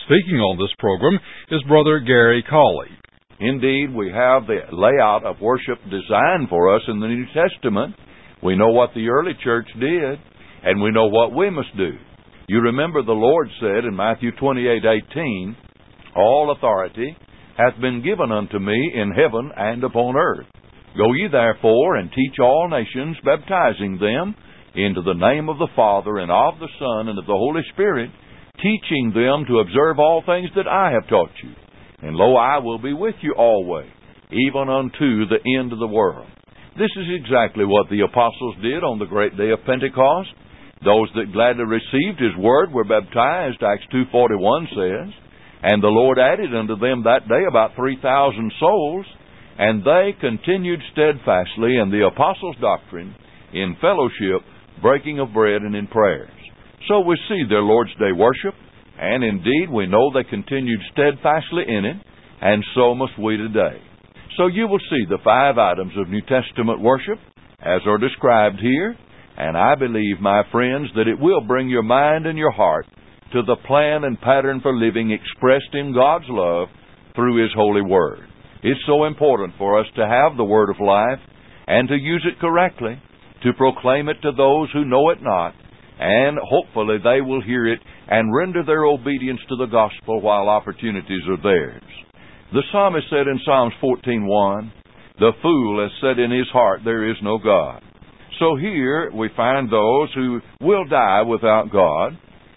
Speaking on this program is Brother Gary Cawley. Indeed, we have the layout of worship designed for us in the New Testament. We know what the early church did, and we know what we must do. You remember the Lord said in Matthew 28:18, "All authority hath been given unto me in heaven and upon earth. Go ye therefore and teach all nations, baptizing them into the name of the Father and of the Son and of the Holy Spirit, teaching them to observe all things that I have taught you. And lo, I will be with you always, even unto the end of the world." This is exactly what the apostles did on the great day of Pentecost. Those that gladly received His word were baptized, Acts 2:41 says, and the Lord added unto them that day about 3,000 souls, and they continued steadfastly in the apostles' doctrine, in fellowship, breaking of bread, and in prayers. So we see their Lord's Day worship, and indeed we know they continued steadfastly in it, and so must we today. So you will see the 5 items of New Testament worship as are described here, and I believe, my friends, that it will bring your mind and your heart to the plan and pattern for living expressed in God's love through His holy word. It's so important for us to have the word of life and to use it correctly, to proclaim it to those who know it not, and hopefully they will hear it and render their obedience to the gospel while opportunities are theirs. The psalmist said in Psalms 14:1, "The fool has said in his heart, there is no God." So here we find those who will die without God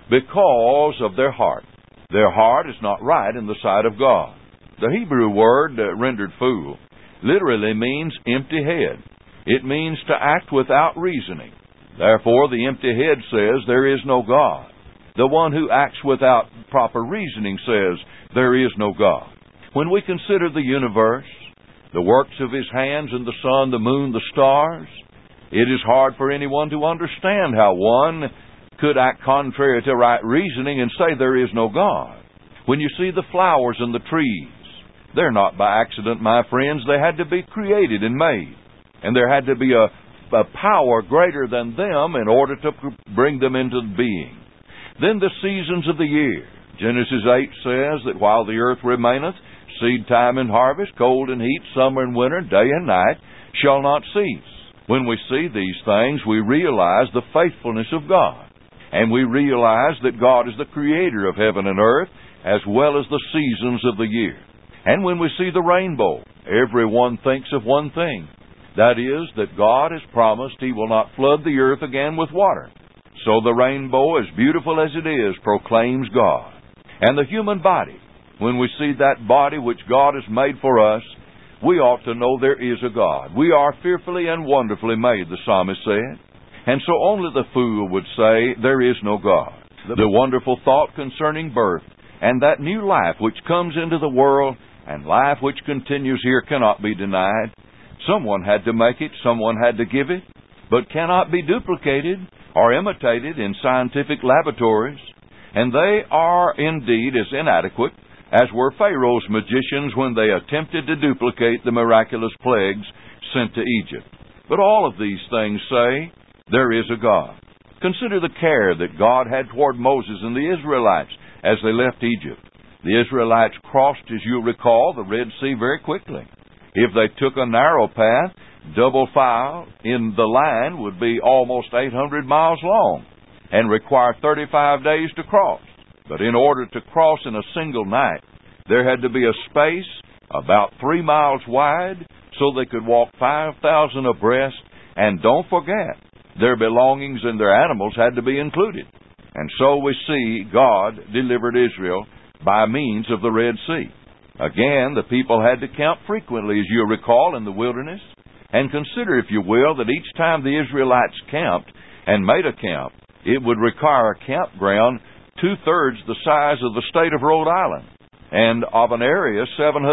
because of their heart. Their heart is not right in the sight of God. The Hebrew word rendered fool literally means empty head. It means to act without reasoning. Therefore, the empty head says there is no God. The one who acts without proper reasoning says there is no God. When we consider the universe, the works of His hands and the sun, the moon, the stars, it is hard for anyone to understand how one could act contrary to right reasoning and say there is no God. When you see the flowers and the trees, they're not by accident, my friends. They had to be created and made. And there had to be a power greater than them in order to bring them into being. Then the seasons of the year. Genesis 8 says that while the earth remaineth, seed time and harvest, cold and heat, summer and winter, day and night, shall not cease. When we see these things, we realize the faithfulness of God. And we realize that God is the creator of heaven and earth, as well as the seasons of the year. And when we see the rainbow, everyone thinks of one thing. That is, that God has promised He will not flood the earth again with water. So the rainbow, as beautiful as it is, proclaims God. And the human body, when we see that body which God has made for us, we ought to know there is a God. We are fearfully and wonderfully made, the psalmist said. And so only the fool would say, there is no God. The wonderful thought concerning birth and that new life which comes into the world and life which continues here cannot be denied. Someone had to make it, someone had to give it, but cannot be duplicated or imitated in scientific laboratories. And they are indeed as inadequate as were Pharaoh's magicians when they attempted to duplicate the miraculous plagues sent to Egypt. But all of these things say, there is a God. Consider the care that God had toward Moses and the Israelites as they left Egypt. The Israelites crossed, as you recall, the Red Sea very quickly. If they took a narrow path, double file in the line would be almost 800 miles long and require 35 days to cross. But in order to cross in a single night, there had to be a space about 3 miles wide so they could walk 5,000 abreast. And don't forget, their belongings and their animals had to be included. And so we see God delivered Israel by means of the Red Sea. Again, the people had to camp frequently, as you recall, in the wilderness. And consider, if you will, that each time the Israelites camped and made a camp, it would require a campground 2/3 the size of the state of Rhode Island and of an area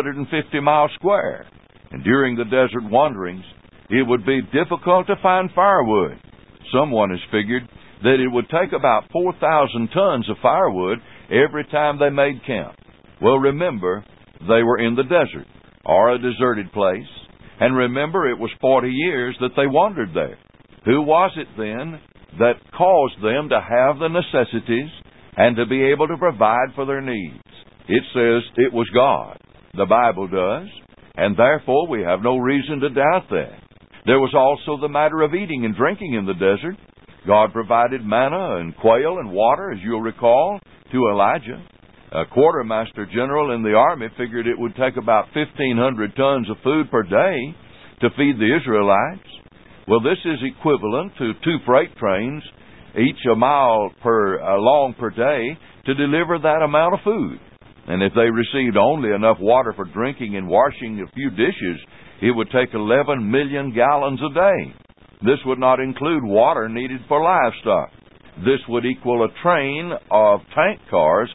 750 miles square. And during the desert wanderings, it would be difficult to find firewood. Someone has figured that it would take about 4,000 tons of firewood every time they made camp. Well, remember, they were in the desert, or a deserted place. And remember, it was 40 years that they wandered there. Who was it then that caused them to have the necessities and to be able to provide for their needs? It says it was God. The Bible does. And therefore we have no reason to doubt that. There was also the matter of eating and drinking in the desert. God provided manna and quail and water, as you'll recall, to Elijah. A quartermaster general in the army figured it would take about 1,500 tons of food per day to feed the Israelites. Well, this is equivalent to 2 freight trains, each a mile long per day, to deliver that amount of food. And if they received only enough water for drinking and washing a few dishes, it would take 11 million gallons a day. This would not include water needed for livestock. This would equal a train of tank cars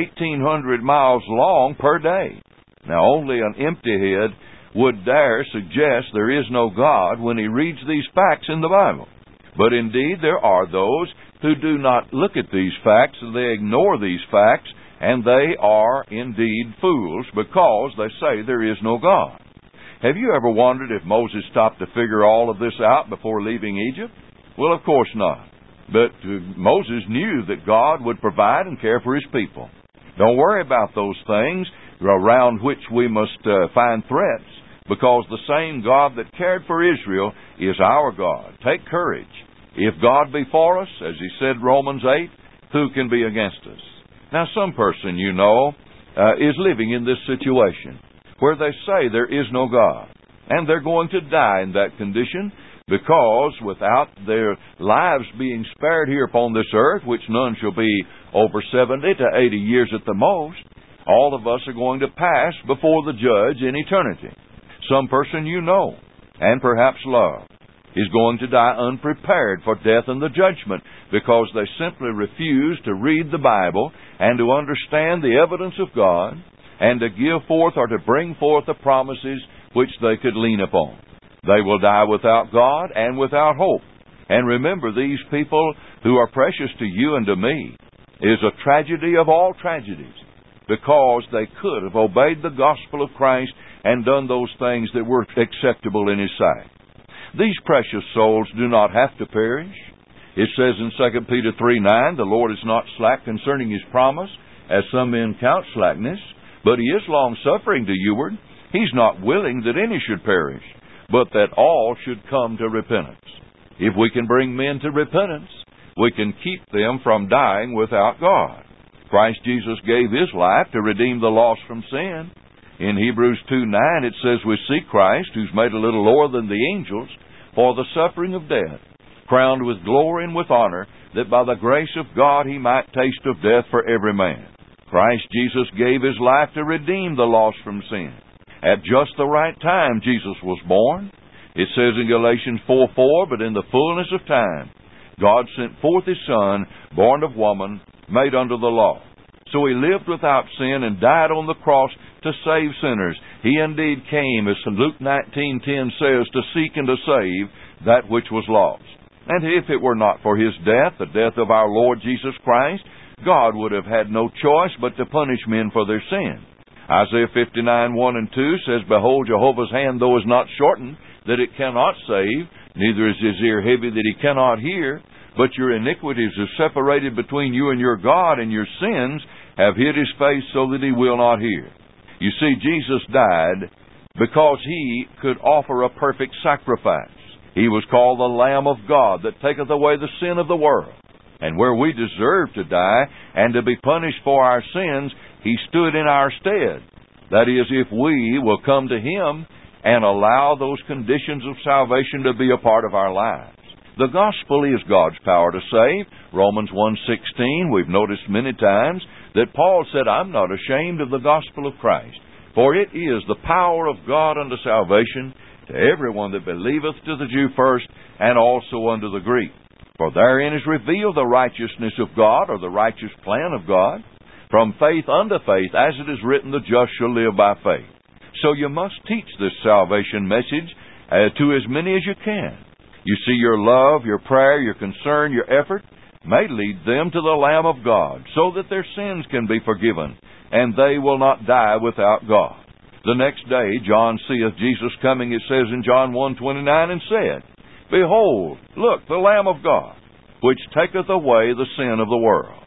1,800 miles long per day. Now, only an empty head would dare suggest there is no God when he reads these facts in the Bible. But indeed, there are those who do not look at these facts, they ignore these facts, and they are indeed fools because they say there is no God. Have you ever wondered if Moses stopped to figure all of this out before leaving Egypt? Well, of course not. But Moses knew that God would provide and care for his people. Don't worry about those things around which we must find threats, because the same God that cared for Israel is our God. Take courage. If God be for us, as he said, Romans 8, who can be against us? Now, some person you know is living in this situation where they say there is no God, and they're going to die in that condition, because without their lives being spared here upon this earth, which none shall be over 70 to 80 years at the most, all of us are going to pass before the judge in eternity. Some person you know, and perhaps love, is going to die unprepared for death and the judgment, because they simply refuse to read the Bible and to understand the evidence of God, and to give forth or to bring forth the promises which they could lean upon. They will die without God and without hope. And remember, these people who are precious to you and to me is a tragedy of all tragedies, because they could have obeyed the gospel of Christ and done those things that were acceptable in his sight. These precious souls do not have to perish. It says in 2 Peter 3:9, the Lord is not slack concerning his promise, as some men count slackness, but he is long-suffering to youward. He's not willing that any should perish, but that all should come to repentance. If we can bring men to repentance, we can keep them from dying without God. Christ Jesus gave his life to redeem the lost from sin. In Hebrews 2:9 it says, we see Christ, who's made a little lower than the angels, for the suffering of death, crowned with glory and with honor, that by the grace of God he might taste of death for every man. Christ Jesus gave his life to redeem the lost from sin. At just the right time, Jesus was born. It says in Galatians 4:4, but in the fullness of time, God sent forth his Son, born of woman, made under the law. So he lived without sin and died on the cross to save sinners. He indeed came, as Luke 19:10 says, to seek and to save that which was lost. And if it were not for his death, the death of our Lord Jesus Christ, God would have had no choice but to punish men for their sin. Isaiah 59:1 and 2 says, behold, Jehovah's hand, though is not shortened, that it cannot save, neither is his ear heavy that he cannot hear, but your iniquities are separated between you and your God, and your sins have hid his face so that he will not hear. You see, Jesus died because he could offer a perfect sacrifice. He was called the Lamb of God that taketh away the sin of the world. And where we deserve to die and to be punished for our sins, he stood in our stead. That is, if we will come to him and allow those conditions of salvation to be a part of our lives. The gospel is God's power to save. Romans 1:16, we've noticed many times that Paul said, I'm not ashamed of the gospel of Christ, for it is the power of God unto salvation to everyone that believeth, to the Jew first, and also unto the Greek. For therein is revealed the righteousness of God, or the righteous plan of God, from faith unto faith, as it is written, the just shall live by faith. So you must teach this salvation message to as many as you can. You see, your love, your prayer, your concern, your effort may lead them to the Lamb of God, so that their sins can be forgiven, and they will not die without God. The next day, John seeth Jesus coming, it says in John 1:29, and said, behold, look, the Lamb of God, which taketh away the sin of the world.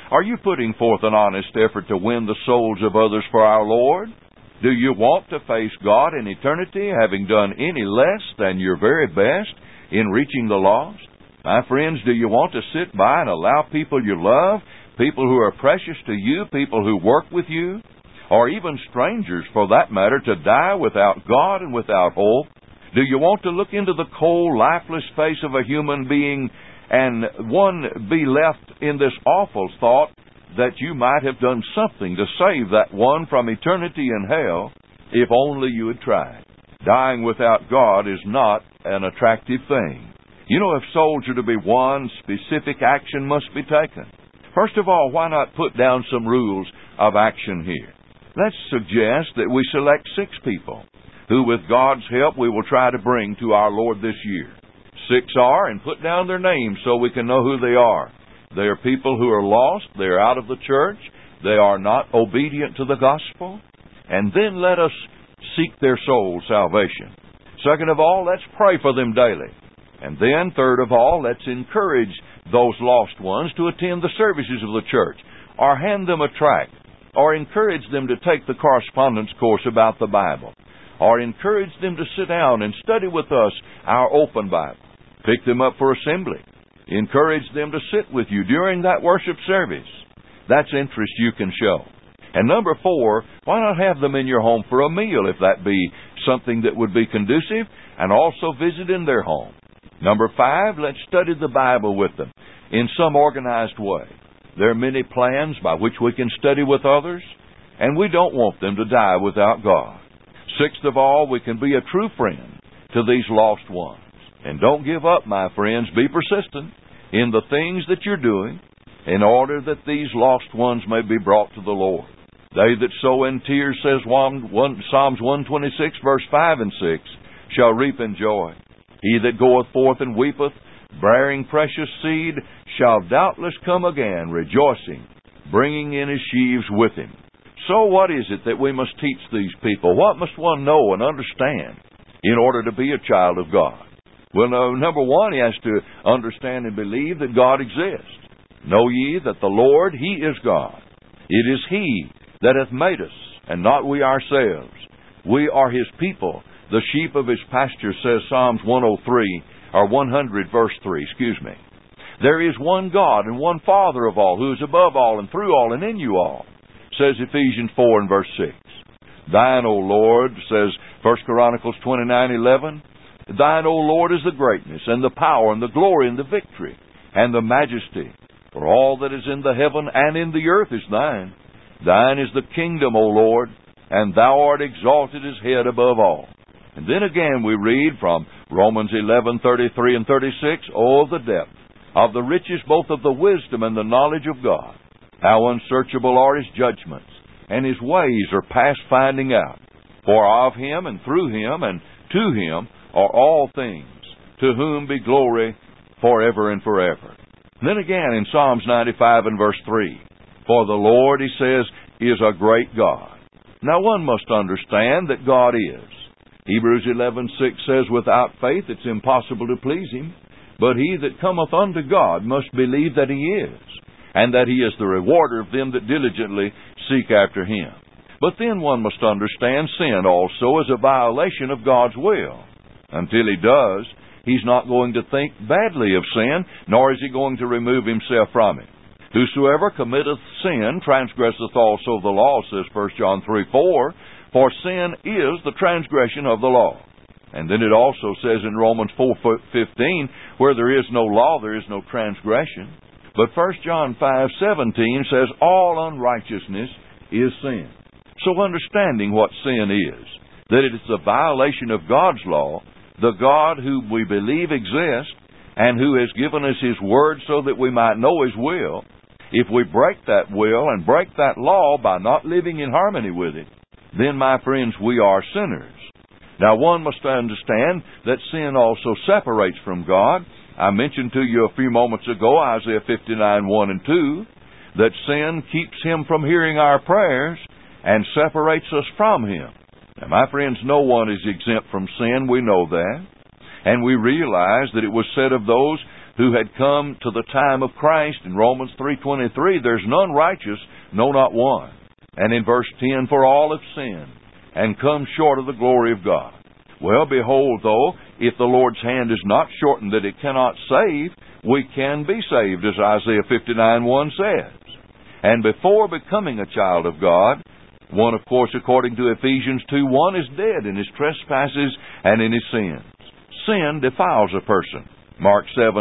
Are you putting forth an honest effort to win the souls of others for our Lord? Do you want to face God in eternity having done any less than your very best in reaching the lost? My friends, do you want to sit by and allow people you love, people who are precious to you, people who work with you, or even strangers for that matter, to die without God and without hope? Do you want to look into the cold, lifeless face of a human being and be left in this awful thought that you might have done something to save that one from eternity in hell if only you had tried? Dying without God is not an attractive thing. You know, if souls are to be won, specific action must be taken. First of all, why not put down some rules of action here? Let's suggest that we select 6 people who, with God's help, we will try to bring to our Lord this year. 6 are, and put down their names so we can know who they are. They are people who are lost, they are out of the church, they are not obedient to the gospel, and then let us seek their soul salvation. Second of all, let's pray for them daily. And then, third of all, let's encourage those lost ones to attend the services of the church, or hand them a tract, or encourage them to take the correspondence course about the Bible, or encourage them to sit down and study with us our open Bible. Pick them up for assembly. Encourage them to sit with you during that worship service. That's interest you can show. And number 4, why not have them in your home for a meal, if that be something that would be conducive, and also visit in their home. Number 5, let's study the Bible with them in some organized way. There are many plans by which we can study with others, and we don't want them to die without God. Sixth of all, we can be a true friend to these lost ones. And don't give up, my friends. Be persistent in the things that you're doing in order that these lost ones may be brought to the Lord. They that sow in tears, says Psalms 126, verse 5 and 6, shall reap in joy. He that goeth forth and weepeth, bearing precious seed, shall doubtless come again, rejoicing, bringing in his sheaves with him. So what is it that we must teach these people? What must one know and understand in order to be a child of God? Well, number 1, he has to understand and believe that God exists. Know ye that the Lord, He is God. It is He that hath made us, and not we ourselves. We are His people, the sheep of His pasture, says Psalms 100, verse 3, There is one God and one Father of all, who is above all and through all and in you all, says Ephesians 4 and verse 6. Thine, O Lord, says 1 Chronicles 29:11, Thine, O Lord, is the greatness, and the power, and the glory, and the victory, and the majesty. For all that is in the heaven and in the earth is thine. Thine is the kingdom, O Lord, and thou art exalted as head above all. And then again we read from Romans 11:33 and 36, Oh, the depth of the riches both of the wisdom and the knowledge of God! How unsearchable are His judgments, and His ways are past finding out. For of Him, and through Him, and to Him are all things, to whom be glory forever and forever. And then again in Psalms 95 and verse 3, For the Lord, he says, is a great God. Now one must understand that God is. Hebrews 11:6 says, Without faith it's impossible to please Him, but he that cometh unto God must believe that He is, and that He is the rewarder of them that diligently seek after Him. But then one must understand sin also as a violation of God's will. Until he does, He's not going to think badly of sin, nor is He going to remove Himself from it. Whosoever committeth sin transgresseth also the law, says 1 John 3:4, for sin is the transgression of the law. And then it also says in Romans 4:15, where there is no law, there is no transgression. But 1 John 5:17 says, all unrighteousness is sin. So understanding what sin is, that it is a violation of God's law, the God who we believe exists, and who has given us His Word so that we might know His will, if we break that will and break that law by not living in harmony with it, then, my friends, we are sinners. Now, one must understand that sin also separates from God. I mentioned to you a few moments ago, Isaiah 59:1 and 2, that sin keeps Him from hearing our prayers and separates us from Him. Now, my friends, no one is exempt from sin. We know that. And we realize that it was said of those who had come to the time of Christ. In Romans 3:23, there's none righteous, no, not one. And in verse 10, for all have sinned and come short of the glory of God. Well, behold, though, if the Lord's hand is not shortened that it cannot save, we can be saved, as Isaiah 59:1 says. And before becoming a child of God, one, of course, according to Ephesians 2:1, is dead in his trespasses and in his sins. Sin defiles a person. Mark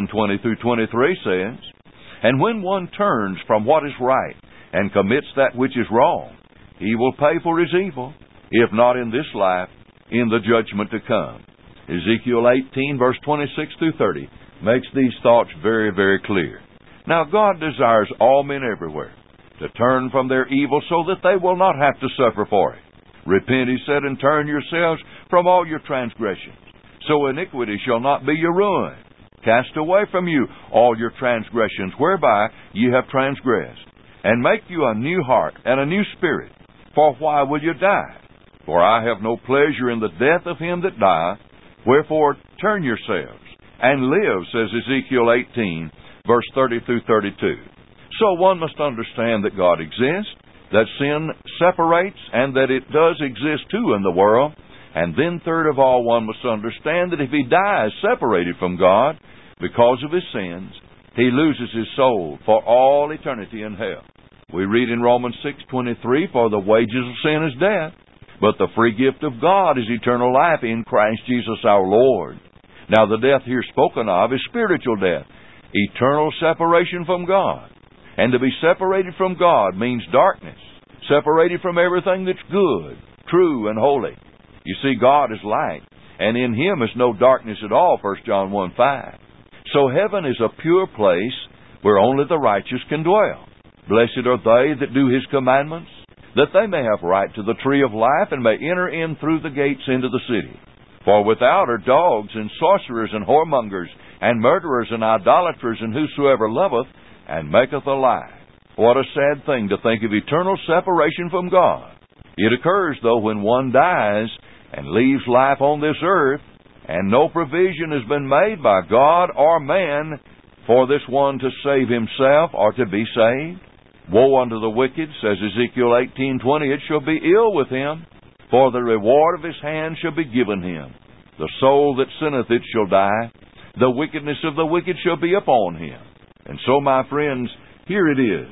7:20-23 says, and when one turns from what is right and commits that which is wrong, he will pay for his evil, if not in this life, in the judgment to come. Ezekiel 18, verse 26-30, makes these thoughts very, very clear. Now, God desires all men everywhere to turn from their evil so that they will not have to suffer for it. Repent, he said, and turn yourselves from all your transgressions, so iniquity shall not be your ruin. Cast away from you all your transgressions, whereby ye have transgressed, and make you a new heart and a new spirit. For why will you die? For I have no pleasure in the death of him that dieth. Wherefore turn yourselves, and live, says Ezekiel 18, verse 30-32. So one must understand that God exists, that sin separates, and that it does exist too in the world. And then third of all, one must understand that if he dies separated from God because of his sins, he loses his soul for all eternity in hell. We read in Romans 6:23, for the wages of sin is death, but the free gift of God is eternal life in Christ Jesus our Lord. Now the death here spoken of is spiritual death, eternal separation from God. And to be separated from God means darkness, separated from everything that's good, true, and holy. You see, God is light, and in him is no darkness at all, 1 John 1:5. So heaven is a pure place where only the righteous can dwell. Blessed are they that do his commandments, that they may have right to the tree of life, and may enter in through the gates into the city. For without are dogs, and sorcerers, and whoremongers, and murderers, and idolaters, and whosoever loveth, and maketh a lie. What a sad thing to think of eternal separation from God. It occurs, though, when one dies and leaves life on this earth, and no provision has been made by God or man for this one to save himself or to be saved. Woe unto the wicked, says Ezekiel 18:20, it shall be ill with him, for the reward of his hand shall be given him. The soul that sinneth it shall die, the wickedness of the wicked shall be upon him. And so, my friends, here it is,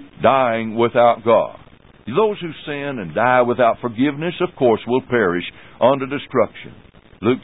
dying without God. Those who sin and die without forgiveness, of course, will perish unto destruction. Luke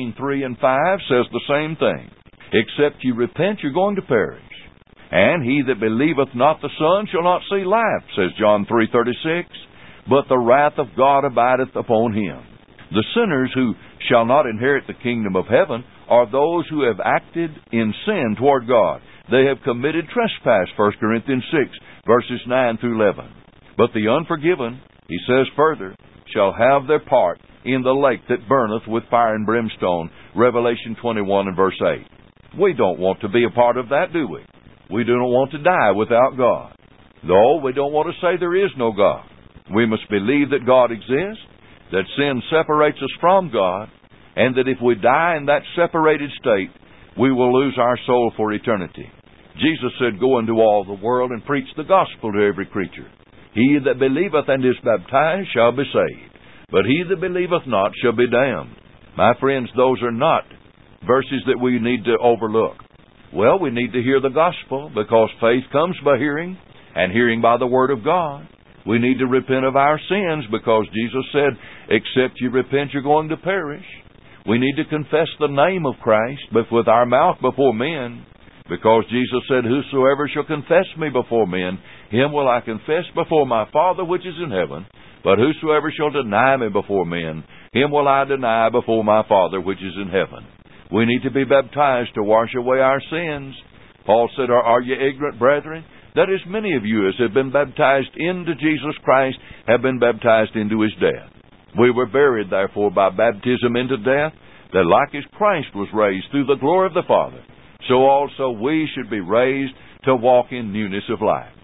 13:3-5 says the same thing. Except you repent, you're going to perish. And he that believeth not the Son shall not see life, says John 3:36, but the wrath of God abideth upon him. The sinners who shall not inherit the kingdom of heaven are those who have acted in sin toward God. They have committed trespass, 1 Corinthians 6, verses 9-11. But the unforgiven, he says further, shall have their part in the lake that burneth with fire and brimstone, Revelation 21 and verse 8. We don't want to be a part of that, do we? We do not want to die without God. Though we don't want to say there is no God. We must believe that God exists, that sin separates us from God, and that if we die in that separated state, we will lose our soul for eternity. Jesus said, go into all the world and preach the gospel to every creature. He that believeth and is baptized shall be saved, but he that believeth not shall be damned. My friends, those are not verses that we need to overlook. Well, we need to hear the gospel, because faith comes by hearing, and hearing by the word of God. We need to repent of our sins, because Jesus said, except you repent, you're going to perish. We need to confess the name of Christ, but with our mouth before men, because Jesus said, whosoever shall confess me before men, him will I confess before my Father which is in heaven. But whosoever shall deny me before men, him will I deny before my Father which is in heaven. We need to be baptized to wash away our sins. Paul said, are ye ignorant, brethren, that as many of you as have been baptized into Jesus Christ have been baptized into his death? We were buried, therefore, by baptism into death, that like as Christ was raised through the glory of the Father, so also we should be raised to walk in newness of life.